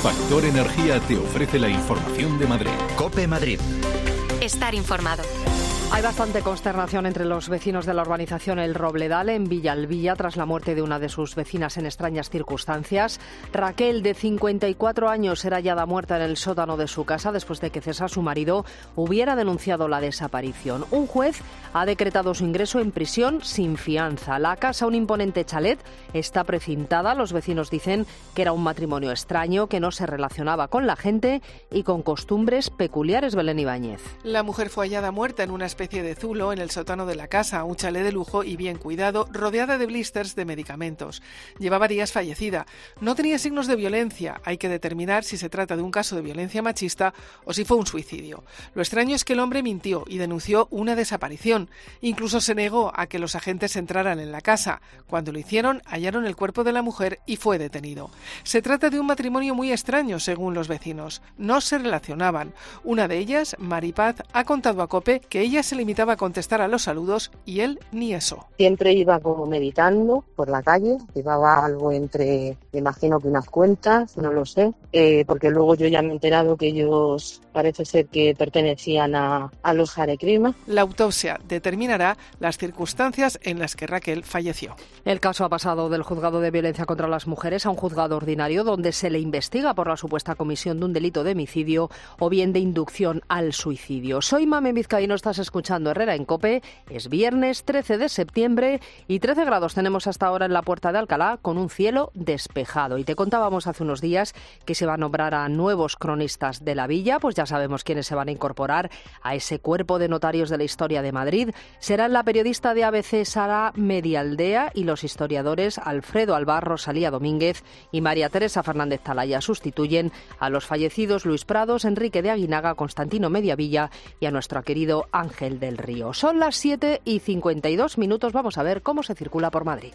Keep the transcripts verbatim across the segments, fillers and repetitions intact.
Factor Energía te ofrece la información de Madrid. COPE Madrid. Estar informado. Hay bastante consternación entre los vecinos de la urbanización El Robledal en Villalbilla tras la muerte de una de sus vecinas en extrañas circunstancias. Raquel, de cincuenta y cuatro años, era hallada muerta en el sótano de su casa después de que César, su marido, hubiera denunciado la desaparición. Un juez ha decretado su ingreso en prisión sin fianza. La casa, un imponente chalet, está precintada. Los vecinos dicen que era un matrimonio extraño, que no se relacionaba con la gente y con costumbres peculiares. Belén Ibáñez. La mujer fue hallada muerta en una especie de zulo en el sótano de la casa, un chalet de lujo y bien cuidado, rodeada de blisters de medicamentos. Llevaba días fallecida. No tenía signos de violencia. Hay que determinar si se trata de un caso de violencia machista o si fue un suicidio. Lo extraño es que el hombre mintió y denunció una desaparición. Incluso se negó a que los agentes entraran en la casa. Cuando lo hicieron, hallaron el cuerpo de la mujer y fue detenido. Se trata de un matrimonio muy extraño, según los vecinos. No se relacionaban. Una de ellas, Maripaz, ha contado a COPE que ella se limitaba a contestar a los saludos y él ni eso. Siempre iba como meditando por la calle, llevaba algo entre, me imagino que unas cuentas, no lo sé, eh, porque luego yo ya me he enterado que ellos parece ser que pertenecían a, a los Hare Krishna. La autopsia determinará las circunstancias en las que Raquel falleció. El caso ha pasado del juzgado de violencia contra las mujeres a un juzgado ordinario donde se le investiga por la supuesta comisión de un delito de homicidio o bien de inducción al suicidio. Soy Mame Vizcaíno, estás escuchando Herrera en COPE. Es viernes trece de septiembre y trece grados tenemos hasta ahora en la Puerta de Alcalá con un cielo despejado. Y te contábamos hace unos días que se va a nombrar a nuevos cronistas de la villa, pues ya sabemos quiénes se van a incorporar a ese cuerpo de notarios de la historia de Madrid. Serán la periodista de A B C Sara Medialdea y los historiadores Alfredo Albar, Rosalía Domínguez y María Teresa Fernández Talaya. Sustituyen a los fallecidos Luis Prados, Enrique de Aguinaga, Constantino Mediavilla y a nuestro querido Ángel del Río. Son las siete y cincuenta y dos minutos. Vamos a ver cómo se circula por Madrid.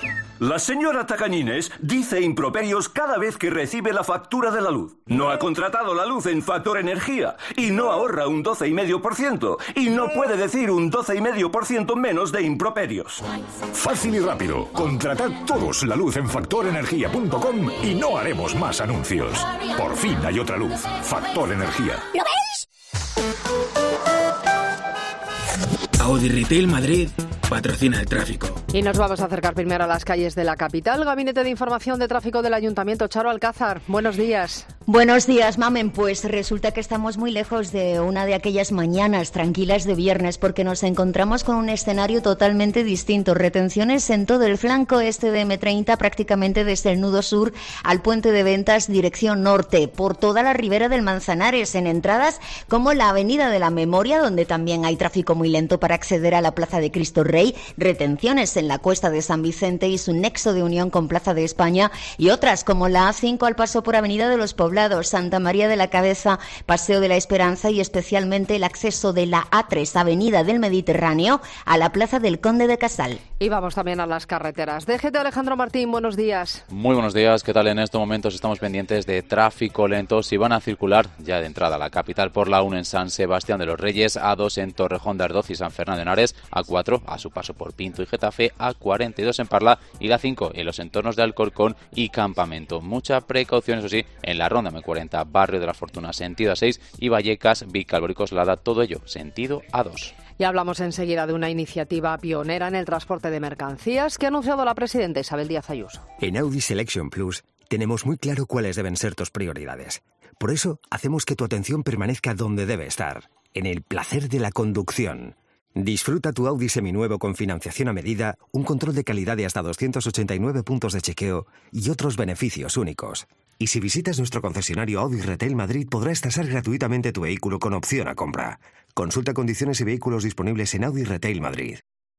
La señora Tacañines dice improperios cada vez que recibe la factura de la luz. No ha contratado la luz en Factor Energía y no ahorra un doce coma cinco por ciento y no puede decir un doce coma cinco por ciento menos de improperios. Fácil y rápido. Contratad todos la luz en factor energía punto com y no haremos más anuncios. Por fin hay otra luz. Factor Energía. ¿Lo veis? Audi Retail Madrid patrocina el tráfico. Y nos vamos a acercar primero a las calles de la capital. Gabinete de Información de Tráfico del Ayuntamiento. Charo Alcázar, buenos días. Buenos días, Mamen. Pues resulta que estamos muy lejos de una de aquellas mañanas tranquilas de viernes porque nos encontramos con un escenario totalmente distinto. Retenciones en todo el flanco este de eme treinta, prácticamente desde el nudo sur al puente de Ventas, dirección norte, por toda la ribera del Manzanares, en entradas como la Avenida de la Memoria, donde también hay tráfico muy lento para acceder a la Plaza de Cristo Rey, retenciones en la Cuesta de San Vicente y su nexo de unión con Plaza de España, y otras como la A cinco al paso por Avenida de los Poblados, Santa María de la Cabeza, Paseo de la Esperanza y especialmente el acceso de la A tres, Avenida del Mediterráneo, a la Plaza del Conde de Casal. Y vamos también a las carreteras. D G T Alejandro Martín, buenos días. Muy buenos días, ¿qué tal? En estos momentos estamos pendientes de tráfico lento. Si van a circular ya de entrada a la capital por la uno en San Sebastián de los Reyes, A dos en Torrejón de Ardoz y San Fernando de Henares, A cuatro a su paso por Pinto y Getafe, A cuarenta y dos en Parla y la cinco en los entornos de Alcorcón y Campamento. Mucha precaución, eso sí, en la ronda eme cuarenta, Barrio de la Fortuna, sentido A seis, y Vallecas, Vicálvaro y Coslada, todo ello, sentido A dos. Y hablamos enseguida de una iniciativa pionera en el transporte de mercancías que ha anunciado la presidenta Isabel Díaz Ayuso. En Audi Selection Plus tenemos muy claro cuáles deben ser tus prioridades. Por eso hacemos que tu atención permanezca donde debe estar, en el placer de la conducción. Disfruta tu Audi seminuevo con financiación a medida, un control de calidad de hasta doscientos ochenta y nueve puntos de chequeo y otros beneficios únicos. Y si visitas nuestro concesionario Audi Retail Madrid, podrás tasar gratuitamente tu vehículo con opción a compra. Consulta condiciones y vehículos disponibles en Audi Retail Madrid.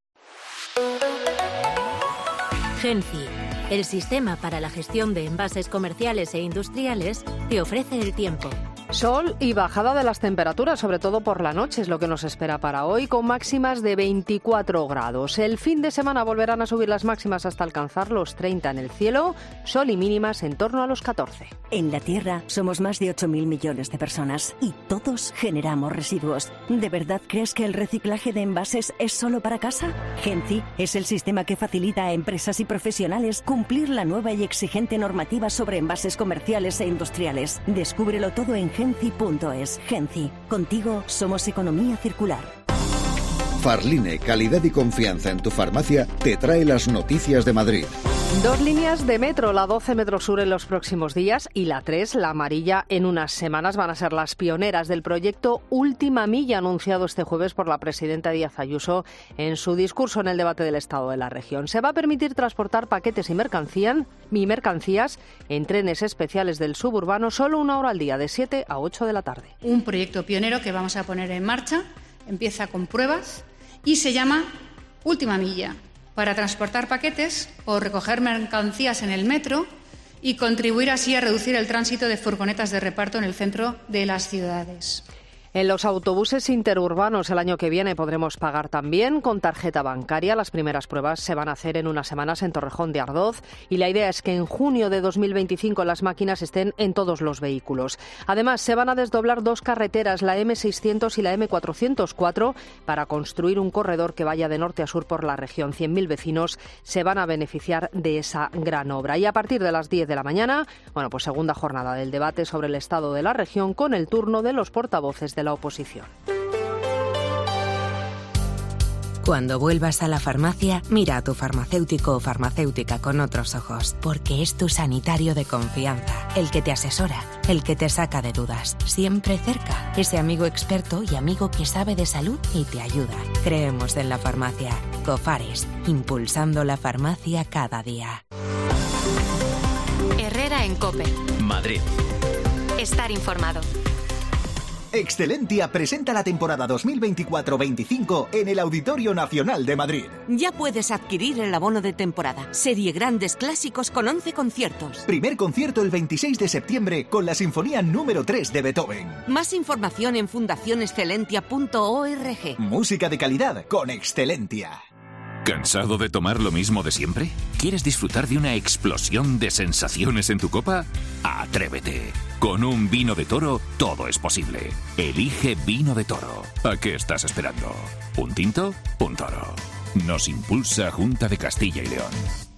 Genci, el sistema para la gestión de envases comerciales e industriales, te ofrece el tiempo. Sol y bajada de las temperaturas, sobre todo por la noche, es lo que nos espera para hoy, con máximas de veinticuatro grados. El fin de semana volverán a subir las máximas hasta alcanzar los treinta en el cielo, sol y mínimas en torno a los catorce. En la Tierra somos más de ocho mil millones de personas y todos generamos residuos. ¿De verdad crees que el reciclaje de envases es solo para casa? Genci es el sistema que facilita a empresas y profesionales cumplir la nueva y exigente normativa sobre envases comerciales e industriales. Descúbrelo todo en genci punto es. Genci, contigo somos economía circular. Farline, calidad y confianza en tu farmacia, te trae las noticias de Madrid. Dos líneas de metro, la doce Metro Sur en los próximos días y la tres, la amarilla, en unas semanas, van a ser las pioneras del proyecto Última Milla, anunciado este jueves por la presidenta Díaz Ayuso en su discurso en el debate del Estado de la región. Se va a permitir transportar paquetes y, mercancía, y mercancías en trenes especiales del suburbano solo una hora al día, de siete a ocho de la tarde. Un proyecto pionero que vamos a poner en marcha, empieza con pruebas y se llama Última Milla, para transportar paquetes o recoger mercancías en el metro y contribuir así a reducir el tránsito de furgonetas de reparto en el centro de las ciudades. En los autobuses interurbanos el año que viene podremos pagar también con tarjeta bancaria. Las primeras pruebas se van a hacer en unas semanas en Torrejón de Ardoz y la idea es que en junio de dos mil veinticinco las máquinas estén en todos los vehículos. Además, se van a desdoblar dos carreteras, la eme seiscientos y la eme cuatrocientos cuatro, para construir un corredor que vaya de norte a sur por la región. cien mil vecinos se van a beneficiar de esa gran obra. Y a partir de las diez de la mañana, bueno, pues segunda jornada del debate sobre el estado de la región con el turno de los portavoces de la oposición. Cuando vuelvas a la farmacia, mira a tu farmacéutico o farmacéutica con otros ojos, porque es tu sanitario de confianza, el que te asesora, el que te saca de dudas, siempre cerca, ese amigo experto y amigo que sabe de salud y te ayuda. Creemos en la farmacia. Cofares, impulsando la farmacia cada día. Herrera en COPE. Madrid. Estar informado. Excelentia presenta la temporada dos mil veinticuatro veinticinco en el Auditorio Nacional de Madrid. Ya puedes adquirir el abono de temporada. Serie Grandes Clásicos con once conciertos. Primer concierto el veintiséis de septiembre con la Sinfonía número tres de Beethoven. Más información en fundación excelentia punto org. Música de calidad con Excelentia. ¿Cansado de tomar lo mismo de siempre? ¿Quieres disfrutar de una explosión de sensaciones en tu copa? ¡Atrévete! Con un vino de Toro todo es posible. Elige Vino de Toro. ¿A qué estás esperando? ¿Un tinto? Un toro. Nos impulsa Junta de Castilla y León.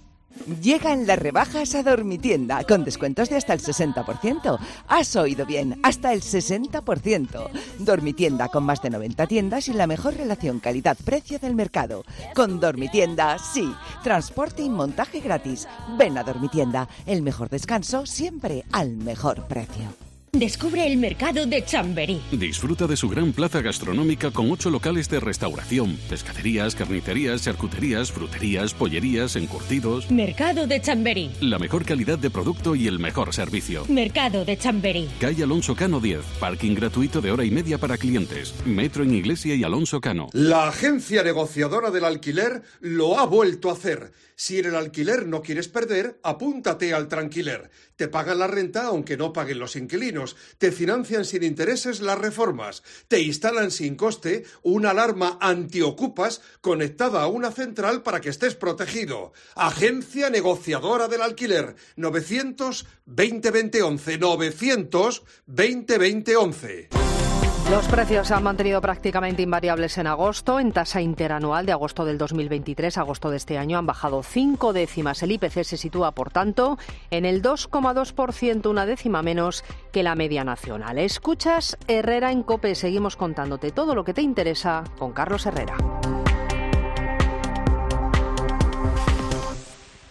Llegan las rebajas a Dormitienda, con descuentos de hasta el sesenta por ciento. Has oído bien, hasta el sesenta por ciento. Dormitienda, con más de noventa tiendas y la mejor relación calidad-precio del mercado. Con Dormitienda, sí. Transporte y montaje gratis. Ven a Dormitienda, el mejor descanso siempre al mejor precio. Descubre el mercado de Chamberí. Disfruta de su gran plaza gastronómica con ocho locales de restauración, pescaderías, carnicerías, charcuterías, fruterías, pollerías, encurtidos. Mercado de Chamberí. La mejor calidad de producto y el mejor servicio. Mercado de Chamberí. Calle Alonso Cano diez, parking gratuito de hora y media para clientes. Metro en Iglesia y Alonso Cano. La agencia negociadora del alquiler lo ha vuelto a hacer. Si en el alquiler no quieres perder, apúntate al Tranquiler. Te pagan la renta aunque no paguen los inquilinos. Te financian sin intereses las reformas. Te instalan sin coste una alarma antiocupas conectada a una central para que estés protegido. Agencia negociadora del alquiler. novecientos veinte veinte once. novecientos veinte veinte once. Los precios se han mantenido prácticamente invariables en agosto. En tasa interanual de agosto del dos mil veintitrés a agosto de este año han bajado cinco décimas. El I P C se sitúa, por tanto, en el dos coma dos por ciento, una décima menos que la media nacional. Escuchas Herrera en COPE. Seguimos contándote todo lo que te interesa con Carlos Herrera.